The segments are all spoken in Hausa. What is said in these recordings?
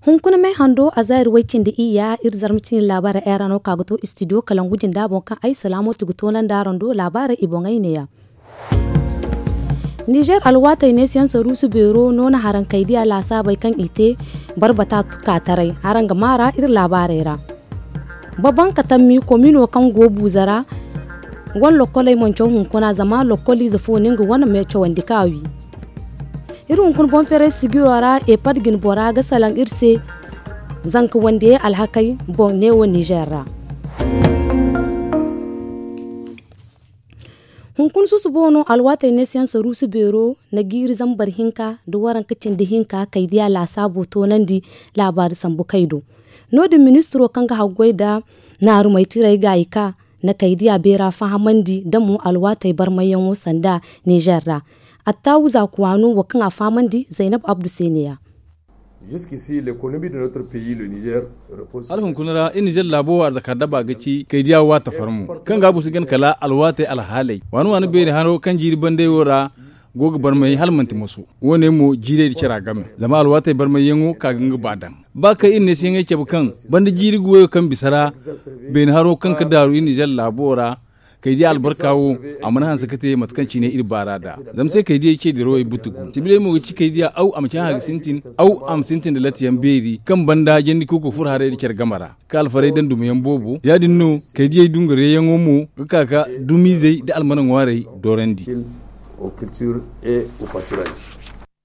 hunkuna mai hando a zahir waikin da iya irzar mutum labara erano kagoto studio kalan gujin dabon kan ai salamatu gutonan daron do labara ibongai ne ya Niger alwata ne siyan sarusu bero nona haran kaidiya lasa bai kan ite barbata katarai haran ga mara ir labarera babban katammi komino kan gobu zara wan lokolai moncho hunkuna zama lokoli zafonin ga wannan mai chawandi kawi irin kun bon fere sigurara e padgin bora ga salan irse zanka wande alhakai bon ne wo Nigerra hunkun su bono alwata ne siyan sarusu bero na giri zambar hinka da waran kacin da hinka kaidiya la sabo to nan di labari sambu kaido no da ministro kanga hagwai da naru mai tirai gaika na kaidiya bera fahamandi da mu alwata bar mayan sanda Nigerra attawuza kuwanu wa kan afamandi Zainab Abdou Seniya Jusqu'ici, l'économie de notre pays, le Niger, repose. Alhun kunara in Niger labo a zakar daba gaci kai diya wata farmu. Kan gabu su gan kala alwate alhalai. Wani bere hano kan jiri bande wora goga bar mai halmanti musu. Wone mu jire da kira game. Zama alwate bar mai yango ka ganga badan. Ba ka in ne sai yake bukan bande jiri goyo kan bisara ben haro kan ka daru in Niger labo wora kai di albarkawo amana han sakate matkanci ne irbara da zam sai kai di yake da royi butugu tibile mu ci kai di au am ci ha sintin au am sintin da latiyan beri kan banda jendi koko fur hare dikar gamara kal fare dan dumiyan bobo ya dinno kai di dungare yan omo kaka dumizei da almanan ware dorendi aux cultures et au pâturage.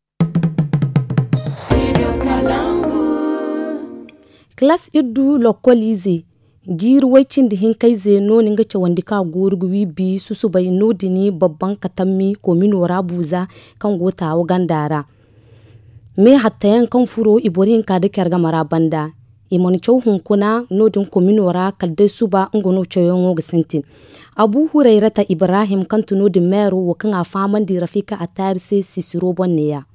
Classe iddu lokolize gir waicin da hin kai zeno ninga ce wanda ka gurguwi bi susu bai nodini babban katammi ko minora buza kan gota wa gandara me hatta yan kan furo iborin ka da kyarga mara banda imoni chow hunkuna nodin ko minora kalde suba ngono choyongo gisintin abu hurairata ibrahim kan tuno di mero wa kan afaman di rafika atarse sisiro bonneya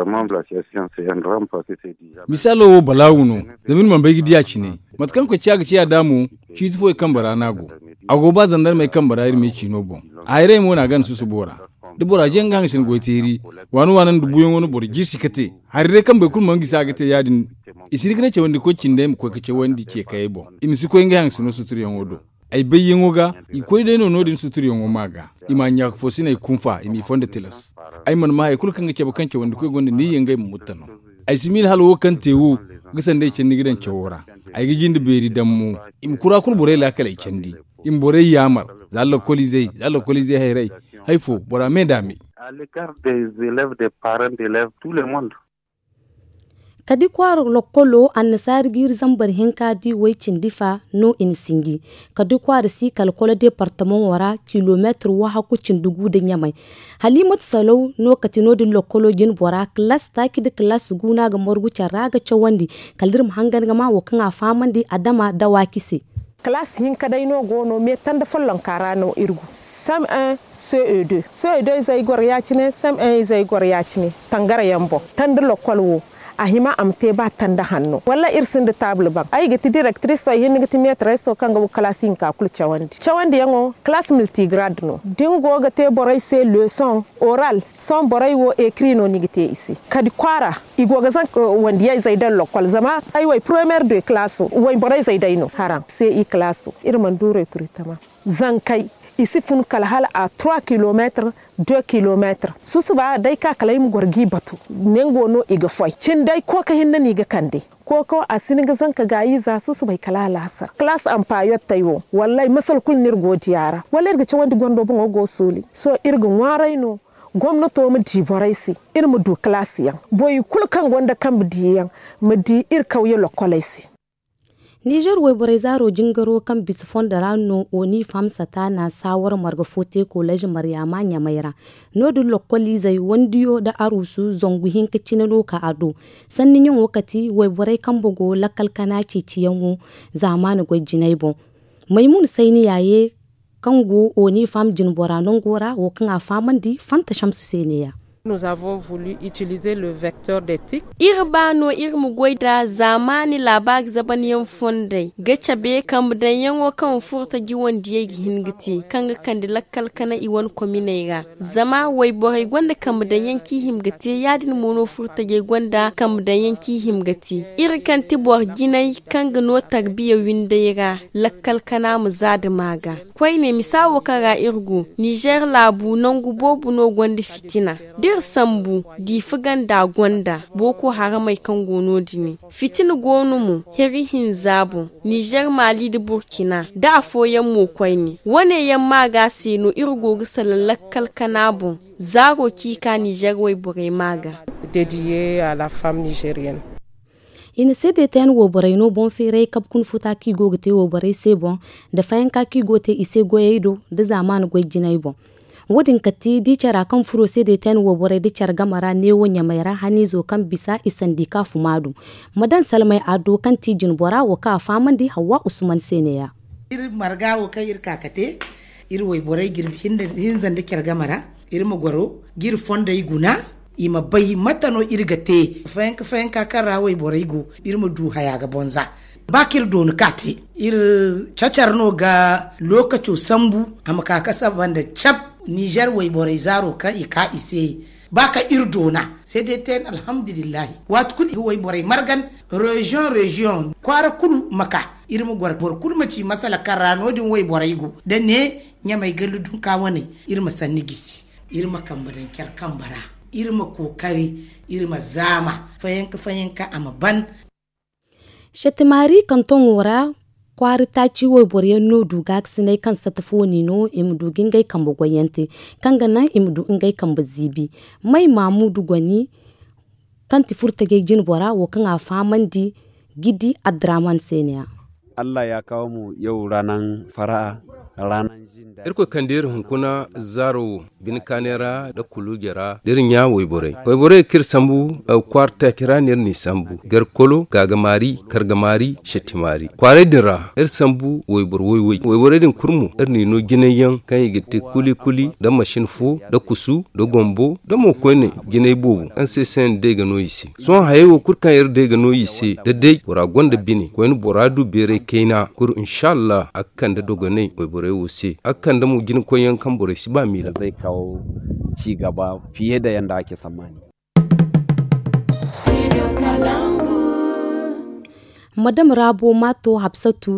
misalo balawuno zamin man bai gidiya ci ne matkan ko ciya ga ciya damu shi tufo kan bara nago agoba zandar mai kan bara irmi ci no bon ayre mo na gan su bora dubura jen gan shin goiteri wanu wanan dubuyon wani bor girsi kate harire kan bai kun mangi sagate yadin isiri kana ce wanda ko cinde mu ko kace wandi ke kai bon imisi ko ngan suno suturiyan wodo ay bayyin woga ikoy de no nodin suturiyan wo maga imanya ko fosina kunfa imi fonde telas ay man ma ay kul kan ke bakan ce wanda ko gonde ni yengay mu mutano ay simil halwo kan tewu gisan dai cin gidan cewora ay gijin da beri dammu im kura kul bore la kala candi im bore yamar zallo kolizei hayrai haifo bora medami à l'égard des élèves, des parents d'élèves, tout le monde. Kadi kwaro lokolo annasar gir zambar hinka di waicin difa no in singi kadi kwaro si kalkola departement wara kilometer wa hakucin dugu da nyamai halimat salow no katino di lokolo jin bora class taki de class guna ga morguca raga chawandi kaldir hangan ga ma wakan afaman di adama dawakise class hinka dai no gono me tanda follon karano irgu sam 1 CE2 zai gor yacine sam 1 zai gor yacine tangara yambo tanda lokolo ahima amte ba tanda hanno walla irsin da table bank ay gati directrice so hin gati maître so kanga bu classin ka kul chawandi yango classe multigrade no dingo gate boray se leçon oral son boray wo écrit no nigite ici kadi kwara igo ga zan wandi ay zai dan lokol zama ay way première de classe way boray zai dai no haram c'est i classe irman dure kuritama zan kai ici fun kala hala a 3 km 2 km susuba dai ka kala im gorgi batu nengo no iga foy cin dai ko ka hinna ni ga kande ko asini ga zanka gayi za susu bai kala lasar class am payot tayo wallahi masal kul nir godiyara wallahi ga ci wandi gondo bon go soli so irga warai no gwamnato mu di boraisi ir mu du class yan boy kul kan gonda kan bidiyan mu di ir kauye lokolaisi Niger wai bore zaro jingaro kan bisfon da rano oni famsa ta na sawar margafote college Maryama Nyamaira no du lokoli zai wandiyo da arusu zonguhin kicina ka ado sannin yin wakati wai bore kan bugo lakalkana ciciyan zamani gwai jinaibo maimun sai ni yaye kango oni fam jin bora non gora wo kan afaman di fanta shamsu seniya Nous avons voulu utiliser le vecteur d'éthique. Irbano irmu goida zamani labag zabaniyan fonde gacha be kam dan yango kan furta giwon diye hingiti kanga kandila kalkana iwan kominega zama way boray gonda kam dan yanki himgati yadin mono furta ge gonda kam dan yanki himgati irkanti bor ginay kanga no tagbiya windeyga lakalkana mu zada maga koy ne misawo kaga irgu Niger labu nangu bobu no gonda fitina sambu di figan da gwanda boko haramai kan gono dini fitin gonu mu herihin zabu Niger Mali da Burkina da foyan mu kwaini wane yamma ga sino irgo gisalallakal kanabu zago kika Niger wai bure maga dédié à la femme nigérienne. Ina sede ten wo boray no bon fere kap kun futa ki gogte wo boray se bon da fayan ka ki gote ise goyeido da zaman goy jinay bon wadin kati di cara kan furo sai da ten wobore di car gamara ne wonya mai rahani zo kan bisa isan di ka fumadu madan salmai ado kan tijin bora wa ka faman di Hawa Usman seneya ir marga wo kai ir kakate ir way bore gir hinzan da car gamara ir magoro gir fonda iguna ima bai matano irgate fayanka kara way bore go ir du haya ga bonza bakir don kate ir chacarno ga lokaco sambu amaka kasabanda chap Niger way boray zaro ka ika ise baka irdona sai dai ten alhamdulillah wat kul way boray margan region kwara kulu maka irmu gor kul maci masala karano din way boray go dan ne nyamay galudun ka wani irma sanni gisi irma kambaran kyar kambara irma kokari irma zama fayanka amaban Shetimari kanton wora kwari ta ciwo boriyan no duga sinai kan satafoni no imdu gingai kan bugwayante kan ganan imdu ingai kan bazibi mai mamudu gwani kan tifurta ge jin bora wo kan afaman di gidi Adraman seniya Allah ya kawo mu yau ranan fara'a ranan jin daɗi. Irko kandir hunkuna zaro bin kanera da kulugera dirin ya woibore kir sambu kwarta kira nir ni sambu garkolo gagamari kargamari shetimari kware dira sambu woibore din kurmu ni no gineyan kan yigite kuli da mashin fu da kusu da gombo da mokone gine bobu an se sen de ga no yisi son hayewo kurkan de ga no yisi da dai wora gonda bini ko en boradu bere keina kur inshallah akkan da dogone woibore wose akkan da mu gin koyan kan bore si ba mila zai kawo ci gaba fiye da yanda ake tsammani. Madam Rabo Mato Hapsatu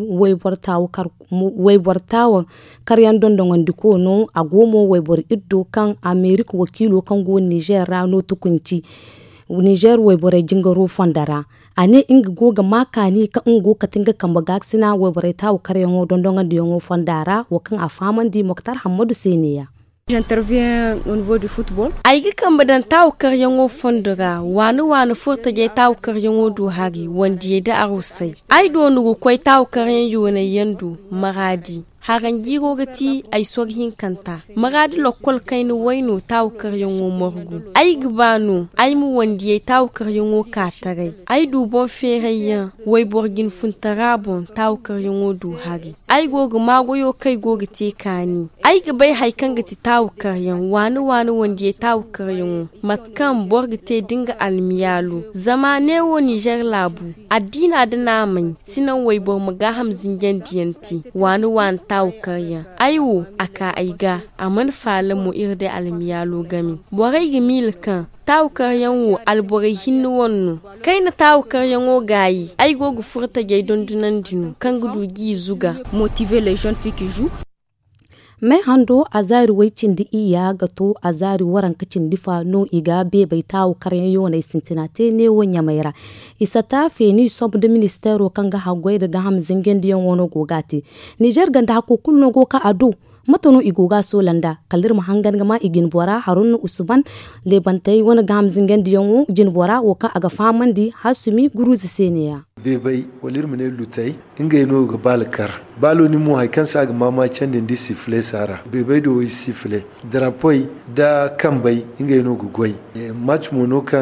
waibortawa karyan dondongon diko no agomo waibor iddo kan Amerika wakilo kan go Niger rano tukunci Niger waibore jingaro fondara ane inga goga makani ka ungo katinga kamba gaksina waibore tawo karyan dondongon diongo fondara wakan afaman di Moktar Hamadu Seniya. J'interviens au niveau du football. Aigi kamba dan taw karyango fondora wanu furta je taw karyango du hagi wandi da arusai. Ai do nugo koy taw karyan yone yandu maradi. Haran giro gati ay sorhin kanta magadi lokol kayni wayno taw karyango morgu ay gbanu ay mu wandi taw karyango katare ay du bon fereyan way borgin funtarabon taw karyango du hagi ay gogo magoyo kay gogo te kani ay gbay hay kangati taw karyan wanu wandi taw karyango matkan borgite dinga almiyalu zamane wo Niger labu adina da naman sinan way bor maga hamzin jandiyanti wanu taw karya aiwo aka aiga aman falamu irde almiyalo gami borai gimil kan taw karyan wo alborai hinnu wonnu kaina taw karyan wo gayi ai gogu furta gay dondunan dinu kan gudu gi zuga motiver les jeunes filles qui jouent. mai hando azari waicin di iya gato azari waran kacin difa no iga be bai tawo karyan yona sintinate ne wonya maira isa ta feni sob de ministero kanga hagwai daga hamzin gendiyon wono gogati Niger ganda ko kulno go ka ado matano igoga solanda kalir mahangan gama igin bora Harun Usman lebantai wona gamzin gendiyon jin bora woka aga famandi hasumi guruzi seniya bebai walir mene lutai inga yino ga balkar balo ni mu haikan sa ga mama can din sifle sara bebai do sifle drapoi da kambai inga yino ga goy match mono kan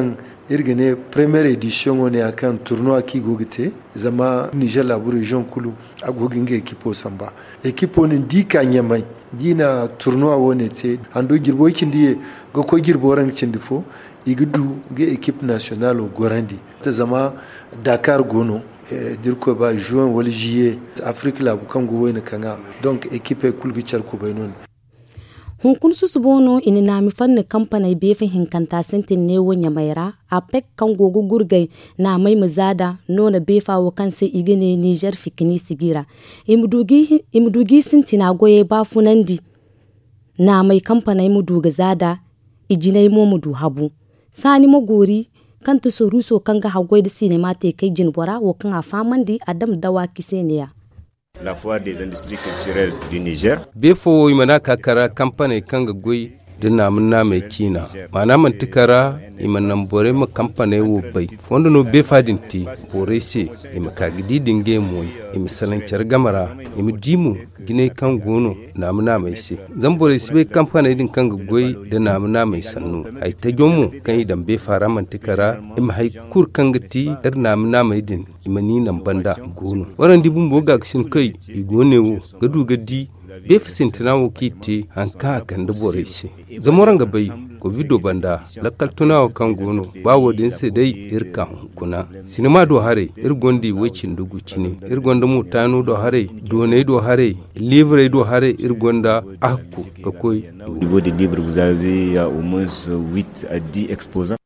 irgane première édition on est akan tournoi ki gogite zama Niger la region kulu agogin ga equipe samba equipe on di kanyamai dina tournoi wone te ando girbo kindi ga ko girbo ran kindi fo igudu ga équipe nationale o gorandi ta zama Dakar gono dirko ba juin wal juillet Afrique la bukango wona kanga donc équipe kulgi charko baynon hunkun su bono ini nami fanni kampanai befin hinkanta sentin ne wonya maira a pek kan gogo gurgai na mai muzada nona befa wa kanse igine Niger fikini sigira imudugi sintina goye bafunandi na mai kampanai muduga zada ijinai mo mudu habu sani magori kan to soruso kanga hagoi da sinema te kai jinbora wo kan afamandi adam dawa kiseniya la foire des industries culturelles du Niger. Befo imana kakara kampane kanga goi dina munna mai kina. Mana mantikara imanan bore ma kampane wo bai. Fondo no befa dinti bore se imaka gidi dinge moy imisalan gamara imidimu gine kan gono na munna mai se. Zan bore se kampane din kanga goi dina munna mai sannu. Ai ta jomo kan idan befa ra mantikara im hay kur kanga ti na munna mai din imani nan banda gono. Waran dibun boga sin kai igone wo gadu gadi be fisintina wo kiti hanka kan da bore se zamoran ga bai ko video banda lakal tunawo kan gono bawo din se dai irka kuna sinema do hare irgondi wecin dugu cine irgonda mutano do hare done do hare livre do hare irgonda akku ga koy au niveau des livres vous avez au moins 8 à 10 exposants.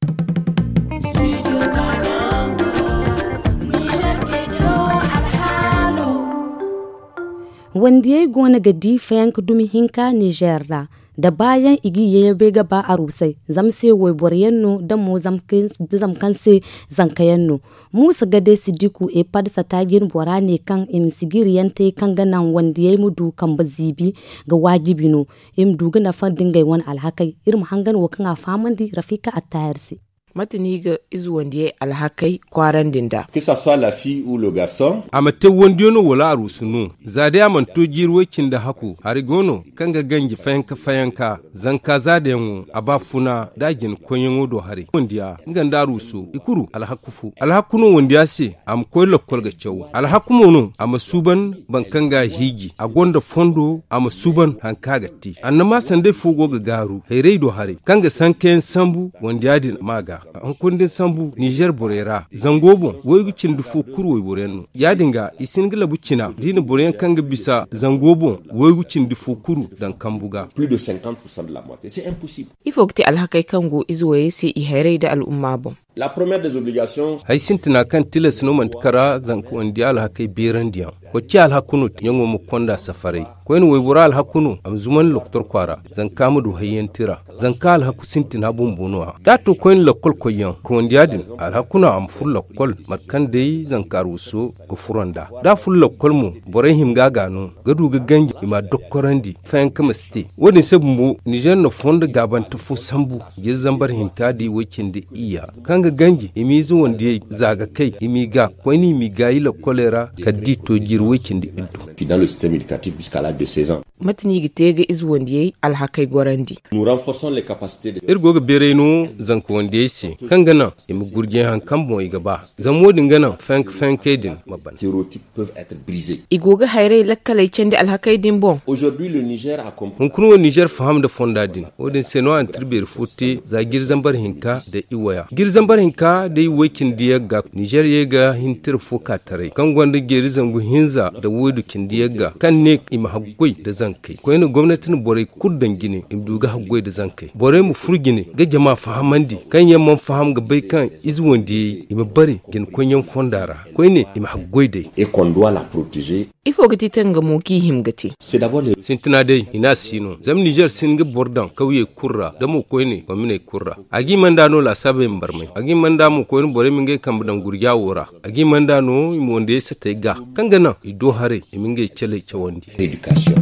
wanda ya gona ga difayan dumi hinka Niger la da bayan igi ya bega ba a rusai zamse wai boryenno da mu zamkanse zankayenno musa gade sidiku e padsa tagin borane kan imsigiriyante kan ganan wanda ya mudu kan bazibi ga wajibino im duga na fadin gai wani alhakai irin hangan wakan a famandi rafika attayarsi matani ga izu wanda ya alhakai kwaran dinda. Que ça soit la fille ou le garçon. Amate wanda no wala arusunu. Zade amanto jirwecin da haku. Harigono kanga ganji fayanka zanka zade yango abafuna dagin konyengo do hari. Wandiya nganda arusu ikuru alhakufu. Alhakuno wandiya se am koyla kolga cewu. Alhakumono am suban bankanga higi. Agonda fondo am suban hankagati. Annama sande fugo ga garu. Heirei do hari. Kanga sanken sambu wandiya din maga. An kundin sambu Niger borera zangobo woygu cindu fu kurwoy borenu yadinga isingla bucina dina boren kanga bisa zangobo woygu cindu fu kuru dan kambuga plus de 50% de la moitié c'est impossible. Il faut que alhakai kango izuwaye se ihere da al'umma bon. La première des obligations hay sintina kan tilas no man kara zanku wandi alhakai berandiya ko ci alhakunu yango mu konda safari ko en woybura alhakunu am zuman loktor kwara zanka du hayentira zanka alhaku sintina bumbuno da to ko en lokol ko yan ko wandi adin alhakuna am fur lokol matkan dai zankaruso ko furanda da fur lokol mu borehim gagano gadu ganji ima dokkorandi fayan kama sti woni sabbu Niger no fonda gaban fu sambu ge zambar hinkadi wikindi iya kanga ganji imi zu wanda zaga kai imi ga kwani imi ga ila kolera kaddi to jirwecin da iddu dans le système éducatif jusqu'à l'âge de 16 ans. Matini gitega izu wanda alhakai gorandi. Nous renforçons les capacités de irgo ga bereno zanko wanda se kangana imi gurje han kambo igaba zamodin gana fank edin maban stéréotypes peuvent être brisés. Igoga hayre lakkalai cende alhakai din bon. Aujourd'hui le Niger a compris. Hunkunu Niger faham da fondadin odin seno an tribir futti za girzambar hinka da iwaya girzambar hinka da iwakin diya ga Niger yega hintir fuka tare kan gwanda geri zangu hinza da wodu kindiya ga kan ne ima haggoi da zankai ko ina gwamnatin bore kuddan gine im duga haggoi da zankai bore mu furgine ga jama'a fahamandi kan yamman faham ga bai kan izwondi ima bari gin konyen fondara ko ina ima haggoi dai et qu'on doit la protéger. Il faut que tu tenga moki himgati. C'est d'abord les sintina dai ina sino zam Niger singa bordan kauye kurra da mu ko ne komine kurra agi mandano la sabe mbarmai agi mandamo ko en bore minge kambudan gurya wora agi mandano imonde sete ga kangana ido hare iminge chele chawandi éducation.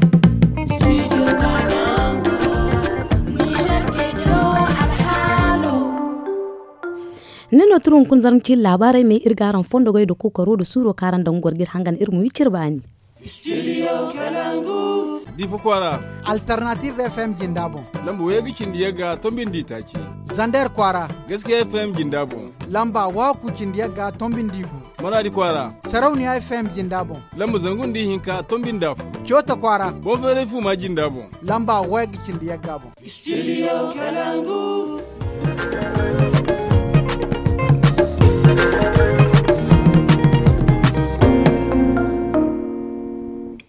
neno turun kun zarmci labarai mai irgaran fondo gai da kokaro da suro karan da gorgir hangan irmu wicir bani Studio Kalangu. Difu Kwara. Alternative FM Jindabo. Lamba wegi Cindiyaga tombin ditaci. Zander Kwara. Gaskiya FM Jindabo. Lamba waku Cindiyaga tombin digu. Maradi Kwara. Sarauniya FM Jindabo. Lamba zangun di hinka tombin dafu. Kyota Kwara. Bonfere Fuma Jindabo. Lamba wegi Cindiyaga bo. Studio Kalangu.